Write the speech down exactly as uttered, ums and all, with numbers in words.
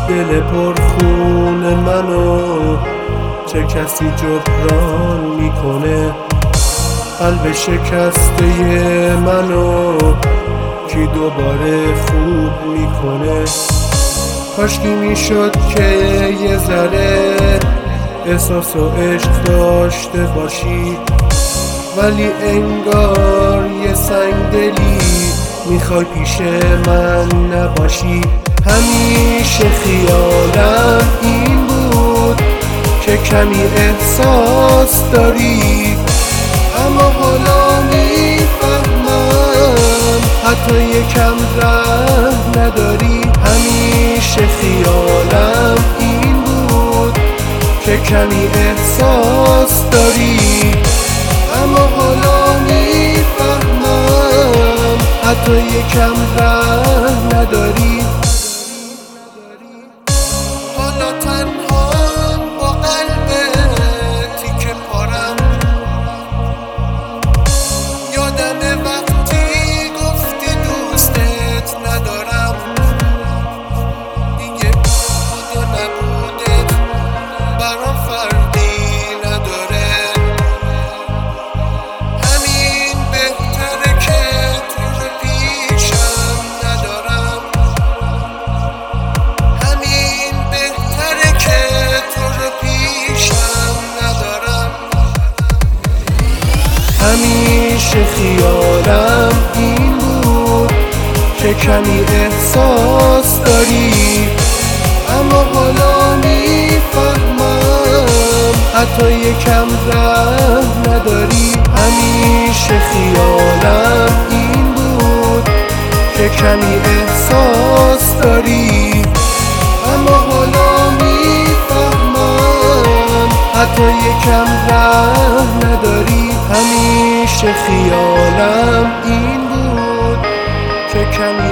دل پرخون منو چه کسی جبران میکنه؟ قلب شکسته منو کی دوباره خوب میکنه؟ کاشکی میشد که یه ذره احساس و عشق داشته باشی، ولی انگار یه سنگدلی میخوای پیش من نباشی. همیشه خیالم این بود که کمی احساس داری، اما حالا میفهمم حتی یکم رحم نداری. همیشه خیالم این بود که کمی احساس داری، اما حالا میفهمم حتی یکم رحم نداری. حالا تنهام با قلب تیکه پارم، یادم وقتی گفتی دوستت ندارم، دیگه بود و نبودت برام فردی نداره. همین بهتره که تو رو پیشم ندارم، همین بهتره که تو رو پیشم ندارم. همیشه خیالم این بود که کمی احساس داری، اما حالا میفهمم حتی یکم رحم نداری. همیشه خیالم این بود که کمی احساس داری، اما حالا میفهمم حتی یکم رحم نداری. همیشه خیالم این بود که کمی